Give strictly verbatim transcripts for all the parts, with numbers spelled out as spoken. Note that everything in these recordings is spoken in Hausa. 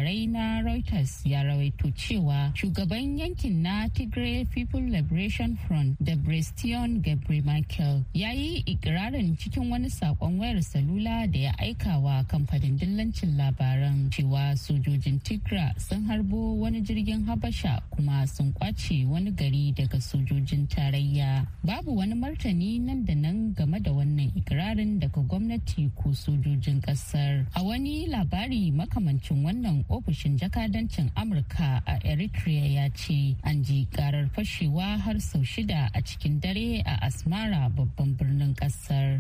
labarai na Reuters ya rawaito cewa shugaban yankin na Tigray People Liberation Front da Debretsion Gebremichael ya yi ikirarin cikin wani sakon wayar salula da ya aika wa kamfanin dillancin labaran cewa sojojin Tigray sun harbo wani jirgin Habasha kuma sun kwace wani gari daga sojojin tarayya. Babu wani martani nan da nan game da wannan ikirarin daga gwamnati ko sojojin kasar. A wani labari makamancin wannan ofishin jakadancin Amurka a Eritrea ya ce an ji karar fashewa har sau shida a cikin dare a Asmara babban birnin kasar.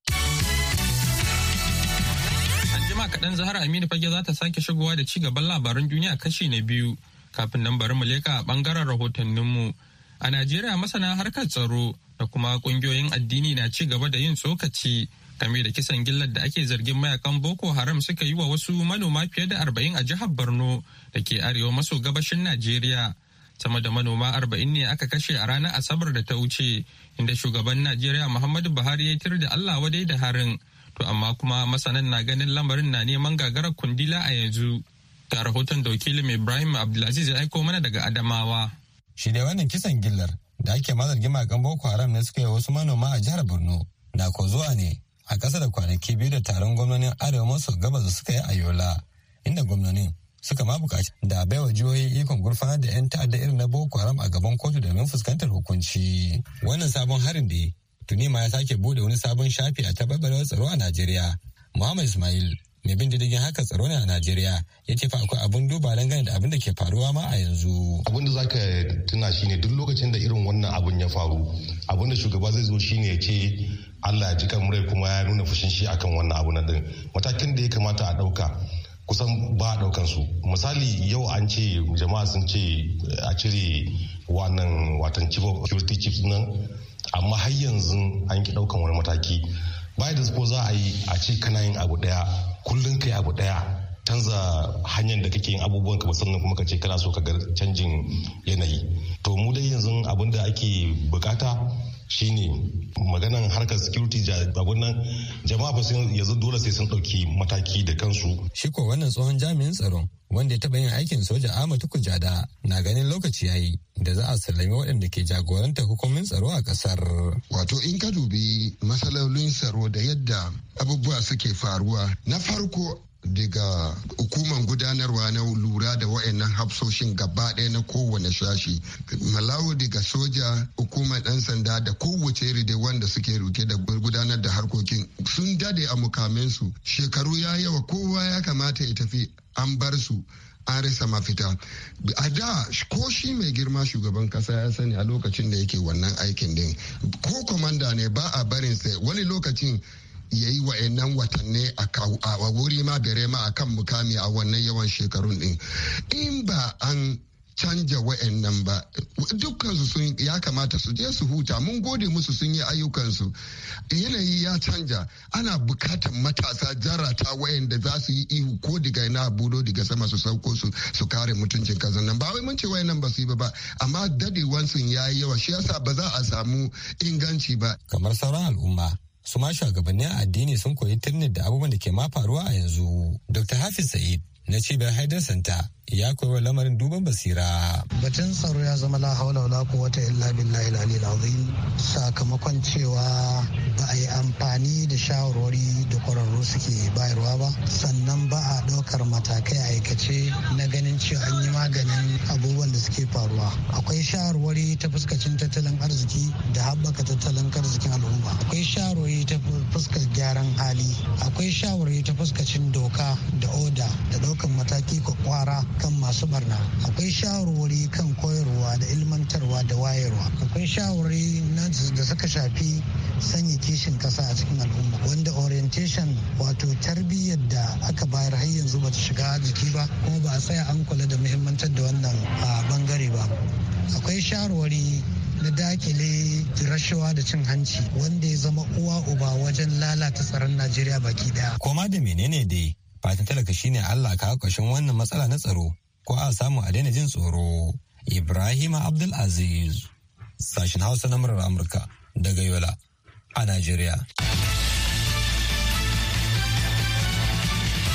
Anjima kaɗan Zahra Aminu Fage za ta sake shigowa da ci gaban labaran duniya kashi na biyu. Kafin nan bari mu leka a ɓangaren rahotanninmu. A Najeriya masana harkar tsaro da kuma ƙungiyoyin addini na ci gaba da yin tsokaci game da kisan gillar da ake zargin mayakan Boko Haram suka yi wa wasu manoma fiye da arba'in a jihar Borno da ke arewa maso gabashin Najeriya. Sama da manoma arba'in ne aka kashe a ranar Asabar da ta wuce, inda shugaban Najeriya Muhammadu Buhari ya tir da Allah wadai da harin. To amma kuma masanan na ganin lamarin na neman gagarar kundila a yanzu. Ga rahoton da wakilin Ibrahim Abdulaziz ya aiko mana daga Adamawa. Shi da wannan kisan gillar da ake mazargin mayakan Boko Haram ne suka yi wasu manoma a jihar Borno na ko zuwa ne a ƙasa da kwanaki biyu da taron gwamnonin arewa maso gabas da suka yi a Yola, inda gwamnonin suka ma bukaci da baiwa jihohi ikon gurfanar da 'yan ta'adda irin na Boko Haram a gaban kotu domin fuskantar hukunci. Wannan sabon harin da tuni ma ya sake bude wani sabon shafi a tabbatarwar tsaro a Najeriya. Muhammad Ismail mai bin diddigin haka tsaro ne a Najeriya ya ce fa akwai abin duba dangane da abin da ke faruwa ma a yanzu. Abin da zaka tuna shine duk lokacin da irin wannan abin ya faru, abin da shugaba zai zo shine ya ce Allah ya ji kan rai kuma ya nuna fushin shi akan wannan abu na din. Matakin da ya kamata a dauka kusan ba a daukan su. Misali yau an ce jama'a sun ce a cire wannan watan chief of security chief nan, amma har yanzu an ki daukan wani mataki. Bayan da ko za a yi a ce kana yin abu daya kullum kai abu daya canza hanyar da kake yin abubuwan ka sannan kuma ka ce kana so ka ga canjin yanayi. To mu dai yanzu abin da ake bukata shine maganan harkar security abun nan jama'a ba sun yanzu dole sai sun dauki mataki da kansu. Shi ko wannan tsohon jami'in tsaron wanda ya taɓa yin aikin soja Ahmadu Kujada na ganin lokaci yayi da za a sallami waɗanda ke jagorantar hukumin tsaro a ƙasar. Wato in ka dubi matsalolin tsaro da yadda abubuwa suke faruwa, na farko daga hukumar gudanarwa na lura da wa'annan hafsoshin gaba ɗaya na kowane shashi, malawu daga soja, hukumar ɗan sanda da kowace ride wanda suke rike da gudanar da harkokin sun dade a mukaminsu, shekaru ya yawa, kowa ya kamata ya tafi, an bar su an rasa mafita. A da ko shi mai girma shugaban kasa ya sani a lokacin da yake wannan aikin din, ko komanda ne ba a barin sai wani lokacin ya yi wa'annan watanni a wuri ma bere ma a kan mukami a wannan yawan shekarun din. In ba an canja wa'annan ba, dukkansu sun ya kamata su je su huta. Mun gode musu sun yi ayyukansu, yanayi ya canja, ana bukatar matasa jarata wa'anda za su yi ihu ko diga na budo diga sama su sauko su su kare mutuncin kazan nan. Ba wai mun ce wa'annan ba su yi ba, amma dadewansu ya yi yawa, shi yasa ba za a samu inganci ba. Kamar sauran al'umma, su ma shugabannin addini sun koyi turnin da abubuwan da ke ma faruwa a yanzu. Doctor Hafiz Sa'id na cibiyar Haidar Santa ya koyi lamarin duban basira. Batun tsaro ya zama la haula wala quwwata illa billahi al-aliyyil azim, sakamakon cewa ba a yi amfani da shawarwari da kwararru suke bayarwa ba, sannan ba a ɗaukar matakai aikace na ganin cewa an yi maganin abubuwan da suke faruwa. Akwai shawarwari ta fuskacin tattalin arziki da haɓaka tattalin arzikin al'umma, akwai shawarwari ta fuskar gyaran hali, akwai shawarwari ta fuskacin doka da oda da ɗaukar mataki kwakwara kan masu barna, akwai shawarwari kan koyarwa da ilmantarwa da wayarwa, akwai shawarwari da suka shafi sanya kishin kasa a cikin al'umma, wanda orientation wato tarbiyyar da aka bayar har yanzu bata shiga jiki ba, kuma ba a tsaya an kula da muhimmantar da wannan a bangare ba. Akwai shawarwari na dakile rashawa da cin hanci wanda ya zama uwa uba wajen lalata tsaron Najeriya baki daya. Koma da menene dai fatan talaka shine Allah ka ƙarshen wannan matsala na tsaro ko a samu a daina jin tsoro. Ibrahim Abdul Aziz, sashen Hausa na murar Amurka daga Yola a Najeriya.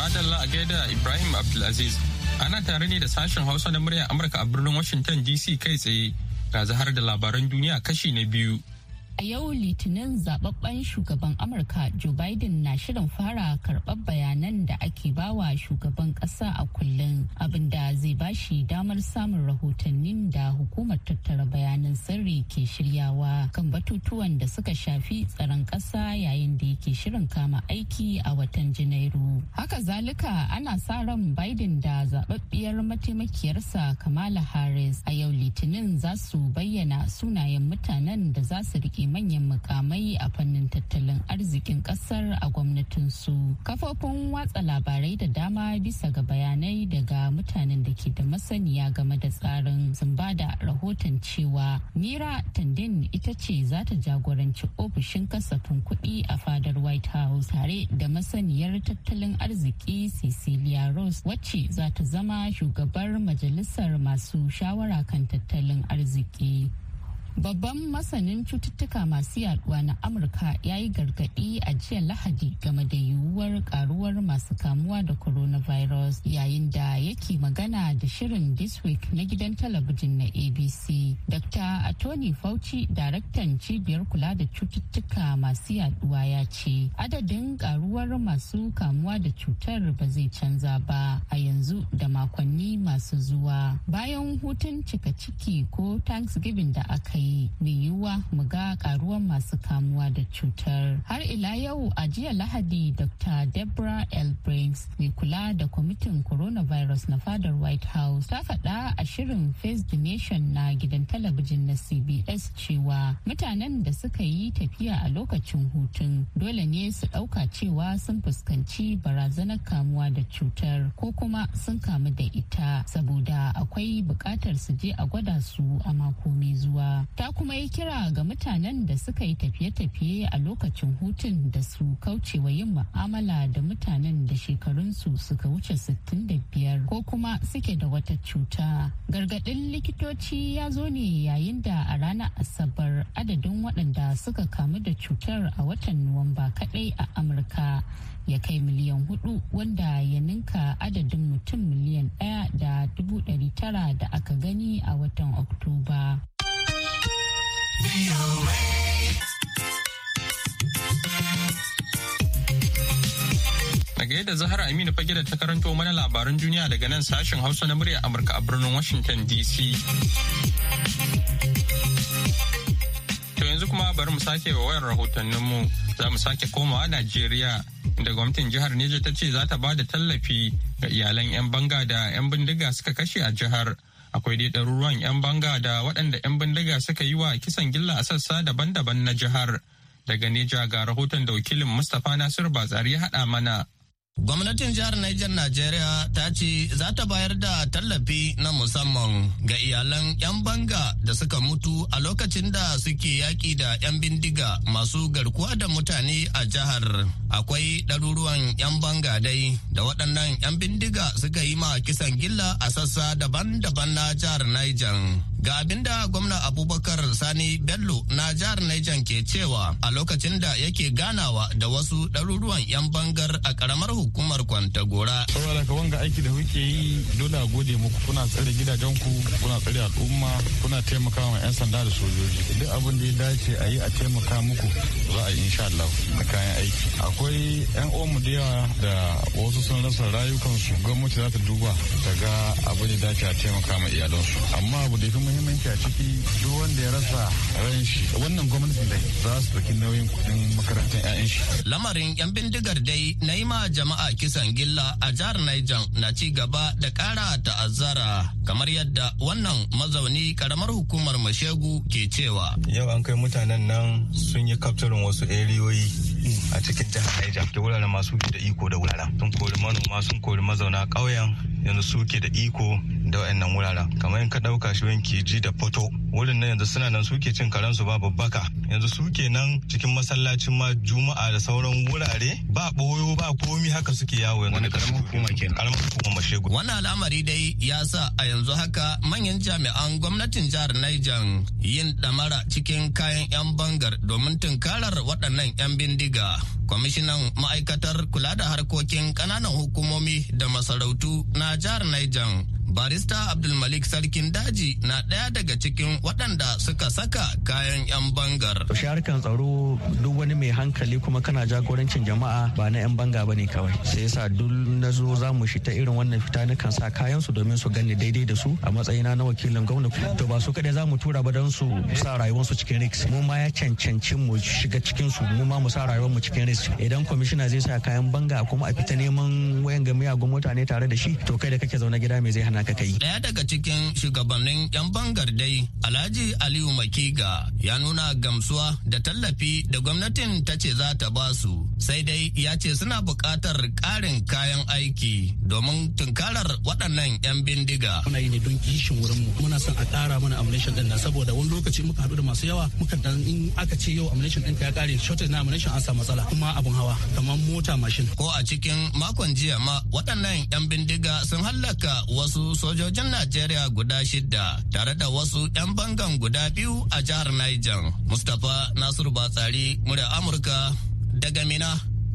Madalla a gaida Ibrahim Abdulaziz. Ana tare ne da sashen Hausa na muryar Amurka a birnin Washington D C kai tsaye. Ga zahar da labaran duniya kashi na biyu. A yau Litinin zababben shugaban Amurka Joe Biden na shirin fara karɓar bayanan da ake bawa shugaban ƙasa a kullum, abinda zai bashi damar samun rahotannin da hukumar tattara bayanan sirri ke shiryawa kan batutuwan da suka shafi tsaron ƙasa yayin da yake shirin kama aiki a watan Janairu. Haka zalika ana sa ran Biden da zababbiyar mataimakiyarsa Kamala Harris a yau Litinin za su bayyana sunayen mutanen da za su rike manyan mukamai a fannin tattalin arzikin kasar a gwamnatinsu. Kafofin watsa labarai da dama bisa ga bayanai daga mutanen da ke da masaniya game da tsarin sun ba da rahoton cewa Mira Tandin ita ce za ta jagoranci ofishin kasafin kuɗi a fadar White House tare da masaniyar tattalin arziki Cecilia Ross wacce za ta zama shugabar majalisar masu shawara kan tattalin arziki. Babban masanin cututtuka masu yaduwa na Amurka ya yi gargaɗi a jiya Lahadi game da yiwuwar karuwar masu kamuwa da coronavirus yayin da yake magana da shirin This Week na gidan talabijin na A B C. Doctor Anthony Fauci, daraktan cibiyar kula da cututtuka masu yaduwa ya ce adadin karuwar masu kamuwa da cutar ba zai canza ba a yanzu da makonni masu zuwa. Bayan hutun cika ciki ko Thanksgiving da aka yi mai yiwuwa mu ga karuwar masu kamuwa da cutar. Har ila yau a jiya Lahadi Doctor Deborah L. Briggs mai kula da kwamitin coronavirus na fadar White House ta faɗa a shirin Face the Nation na gidan talabijin na C B S cewa mutanen da suka yi tafiya a lokacin hutun dole ne su ɗauka cewa sun fuskanci barazanar kamuwa da cutar ko kuma sun kamu da ita saboda akwai buƙatar su je a gwada su a mako mai zuwa. Ta kuma yi kira ga mutanen da suka yi tafiye-tafiye a lokacin hutun da su kaucewa yin mu'amala da mutanen da shekarunsu suka wuce sittin da biyar ko kuma suke da wata cuta. Gargaɗin likitoci ya zo ne yayin da a ranar Asabar adadin waɗanda suka kamu da cutar a watan Nuwamba kaɗai a Amurka ya kai miliyan hudu wanda ya ninka adadin mutum miliyan ɗaya da dubu ɗari tara da aka gani a watan Oktoba. A gaida Zahara Aminu fage da ta karanto mana labaran duniya daga nan sashen Hausa na muryar Amurka a birnin Washington D C. To yanzu kuma bari mu sake wa wayar rahotanninmu za mu sake komawa Najeriya inda gwamnatin jihar Neja ta ce za ta ba da tallafi ga iyalan 'yan banga da 'yan bindiga suka kashe a jihar. Akwai dai ɗaruruwan 'yan banga da waɗanda 'yan bindiga suka yi wa kisan gilla a sassa daban-daban na jihar. Daga Neja ga rahoton da wakilin Mustapha Nasiru Batsari ya haɗa mana. Gwamnatin jihar Niger Najeriya ta ce za ta bayar da tallafi na musamman ga iyalan 'yan banga da suka mutu a lokacin da suke yaƙi da 'yan bindiga masu garkuwa da mutane a jihar. Akwai ɗaruruwan 'yan banga dai da waɗannan 'yan bindiga suka yi ma kisan gilla a sassa daban-daban na jihar Niger. Ga abin da gwamna Abubakar Sani Bello na jihar Niger ke cewa a lokacin da yake ganawa da wasu ɗaruruwan 'yan bangar a ƙaramar hukumar Kwantagora. Saboda ka wanga aiki da kuke yi dole a gode muku, kuna tsare gidajenku, kuna tsare al'umma, kuna taimakawa ma 'yan sanda da sojoji. Duk abin da ya dace a yi a taimaka muku za a yi insha Allah da kayan aiki. Akwai 'yan uwanmu da yawa da wasu sun rasa rayukansu, gwamnati za ta duba ta ga abin da dace a taimaka ma iyalansu. Amma abu da ya fi muhimmanci a ciki duk wanda ya rasa ran shi wannan gwamnati da za su ɗauki nauyin kuɗin makarantar 'ya'yan shi. Lamarin 'yan bindigar dai na yi ma jama'a kisan gilla a jihar Niger na ci gaba da ƙara ta'azzara kamar yadda wannan mazauni karamar hukumar Mashegu ke cewa. Yau an kai mutanen nan sun yi kaftarin wasu eriyoyi a cikin jihar Niger da wuraren masu da iko da wuraren. Sun kori manoma, sun kori mazauna ƙauyen, yanzu suke da iko da wayannan wuraren kamar in ka dauka shi wanki ji da foto wurin nan yanzu suna nan suke cin karansu ba babbaka yanzu suke nan cikin masallacin ma juma'a da sauran wurare ba boyo ba komi haka suke yawo yanzu. Wani karamar hukuma kenan? Karamar hukuma Mashegu. Wannan al'amari dai ya sa a yanzu haka manyan jami'an gwamnatin jihar Niger yin damara cikin kayan 'yan bangar domin tunkarar waɗannan 'yan bindiga. Kwamishinan ma'aikatar kula da harkokin ƙananan hukumomi da masarautu na jihar Niger, Barista Abdulmalik Sarkin Daji na ɗaya daga cikin waɗanda suka saka kayan 'yan bangar. Shi harkan tsaro duk wani mai hankali kuma kana jagorancin jama'a ba na 'yan banga ba ne kawai. Sai yasa duk na zo za mu shita irin wannan fita na kan sa kayan su domin su gani daidai da su a matsayina na wakilin gwamnati. To ba su kaɗai za mu tura ba don su sa rayuwarsu cikin risk. Mu ma ya cancanci mu shiga cikin su mu ma mu sa rayuwar mu cikin risk. Idan kwamishina zai sa kayan banga kuma a fita neman wayan ga miyagun mutane tare da shi to kai da kake zaune gida me zai hana ka kai. Daya daga cikin shugabannin 'yan bangar dai Alhaji Aliyu Makiga ya nuna gamsuwa da tallafi da gwamnatin ta ce za ta ba su, sai dai ya ce suna buƙatar ƙarin kayan aiki domin tunkarar waɗannan 'yan bindiga. Muna yi ne don kishin wurin mu, muna son a ƙara mana ammunition ɗin nan saboda wani lokaci muka haɗu da masu yawa muka dan in aka ce yau ammunition ɗinka ya ƙare shortage na ammunition an samu matsala kuma abun hawa kamar mota mashin. Ko a cikin makon jiya ma waɗannan 'yan bindiga sun hallaka wasu sojojin Najeriya guda shida tare da wasu 'yan bangan guda biyu a jihar Niger. Mustapha Nasiru Batsari, murya Amurka daga Mina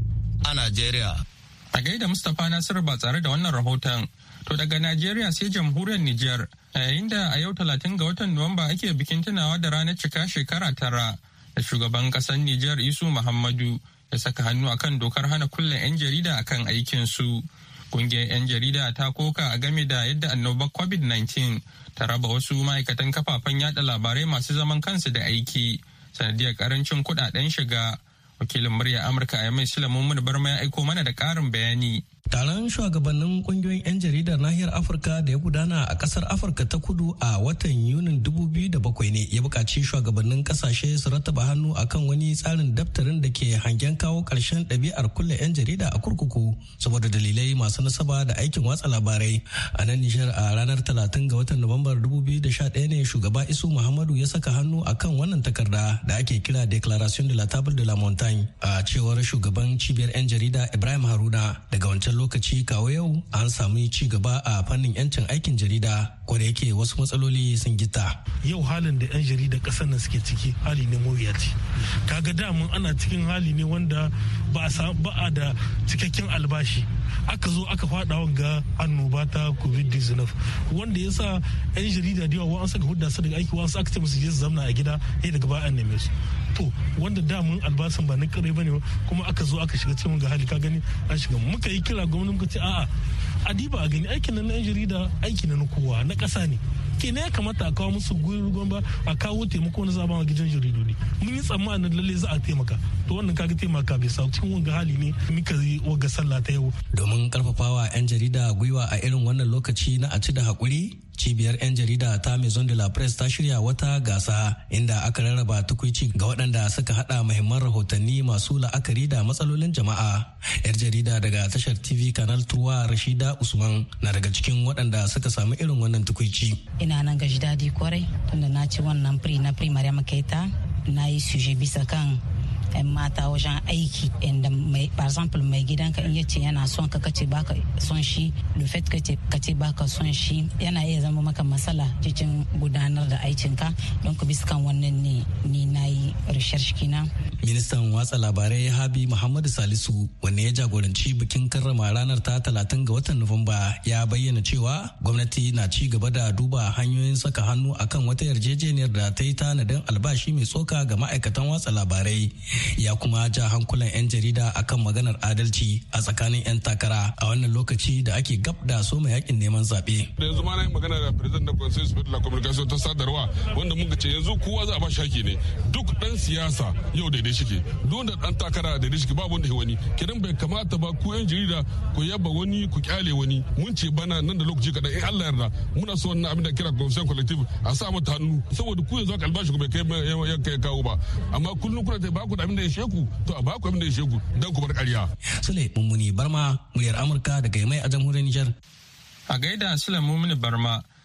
a Najeriya. A gaida Mustapha Nasiru Batsari da wannan rahoton. To daga Najeriya sai jamhuriyar Nijar, a yayin da a yau talatin ga watan Nuwamba ake bikin tunawa da ranar cika shekara tara da shugaban ƙasar Nijar Isu Muhammadu ya saka hannu akan dokar hana kulle 'yan jarida akan aikinsu. Kungiyar 'yan jarida ta koka a game da yadda annobar covid nineteen ta raba wasu ma'aikatan kafafen yada labarai masu zaman kansu da aiki sanadiyar karancin kudaden shiga. Wakilin murya Amurka a Yamai Sulaiman Barma ya aiko mana da karin bayani. Taron shugabannin kungiyoyin 'yan jaridar nahiyar Afirka da ya gudana a kasar Afirka ta kudu a watan Yunin dubu biyu da bakwai ne ya buƙaci shugabannin kasashe su rattaba hannu akan wani tsarin daftarin da ke hangen kawo ƙarshen ɗabi'ar kulle 'yan jarida a kurkuku saboda dalilai masu nasaba da aikin watsa labarai. A nan Nijar a ranar talatin ga watan Nuwambar dubu biyu da sha ɗaya ne shugaba Isu Muhammadu ya saka hannu akan wannan takarda da ake kira Declaration de la Table de la Montagne. A cewar shugaban cibiyar 'yan jarida Ibrahim Haruna daga wancan lokaci kawo yau an samu ci gaba a fannin 'yancin aikin jarida ko da yake wasu matsaloli sun gita. Yau halin da 'yan jarida ƙasar nan suke ciki hali ne mawuyaci. Kaga damun ana cikin hali ne wanda ba a da cikakken albashi. Aka zo aka faɗa wanga annoba ta covid nineteen wanda ya sa 'yan jarida da yawa an saka hudda su daga aiki wasu aka ce musu je su zamna a gida sai daga baya an neme su. To wanda damun albasin ba na kare bane kuma aka zo aka shiga cikin ga hali ka gani an shiga muka yi kira gwamnati muka ce a'a a diba a gani aikin nan na 'yan jarida aiki na kowa na ƙasa ne kenan ya kamata a kawo musu goyon ba a kawo taimako na zaben gidan jaridodi mun yi tsammanin lalle za a taimaka to wannan kaga taimaka bai sa cikin wanga hali ne muka yi wanga sallah ta yau domin karfafawa 'yan jarida gwiwa a irin wannan lokaci na a ci da hakuri. Cibiyar 'yan jarida ta Maison de la Presse ta shirya wata gasa inda aka rarraba tukuici ga waɗanda suka haɗa muhimman rahotanni masu la'akari da matsalolin jama'a. 'Yar jarida daga tashar T V Canal Turwa Rashida Usman na daga cikin waɗanda suka samu irin wannan tukuici. Ina nan gaji daɗi kwarai tunda na ci wannan pri na pri Maryam Keita na yi suje bisa kan 'yan mata wajen aiki inda mai for example mai gidanka in yace yana son ka kace baka son shi lufet kace kace baka son shi yana iya zama maka matsala cikin gudanar da aikinka don ku bisa kan wannan ne ni nayi research kina. Ministan watsa labarai Habi Muhammadu Salisu wanne ya jagoranci bikin karrama ranar ta talatin ga watan Nuwamba ya bayyana cewa gwamnati na ci gaba da duba hanyoyin saka hannu akan wata yarjejeniyar da ta yi tanadin albashi mai tsoka ga ma'aikatan watsa labarai. Ya kuma ja hankulan 'yan jarida akan maganar adalci a tsakanin 'yan takara a wannan lokaci da ake gab da soma yakin neman zaɓe. Da yanzu ma na yi magana da president da conseil de la communication ta sadarwa wanda muka ce yanzu kowa za a ba shaki ne duk dan siyasa yau daidai shike duk da dan takara daidai shike babu wanda wani kidan bai kamata ba ku 'yan jarida ku yaba wani ku kyale wani mun ce bana nan da lokaci kadan in Allah yarda muna so wannan abin da kira conseil collective a sa mata hannu saboda ku yanzu albashi ku bai kai ya kawo ba amma kullum kuna ta ba ku abin da ya sheku to a baku abin da ya sheku don ku bar ƙarya. Sule Mummuni Barma muryar Amurka daga Yamai a jamhuriyar Nijar. A gaida Sule Mummuni Barma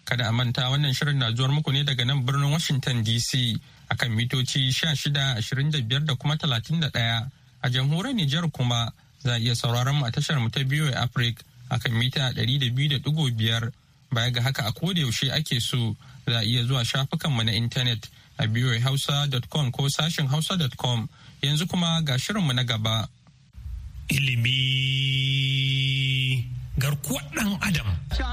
Kada a manta wannan shirin na zuwar muku ne daga nan birnin Washington D C akan mitoci shida, ashirin da biyar da kuma talatin da ɗaya. A jamhuriyar Nijar kuma za a iya sauraron mu a tashar mu ta B O A Africa akan mita ɗari da biyu da ɗigo biyar. Baya ga haka a koda yaushe ake so za a iya zuwa shafukanmu na intanet a b o a hausa dot com ko sashin hausa dot com. Yanzu kuma ga shirinmu na gaba. Ilimi garkuwar ɗan Adam.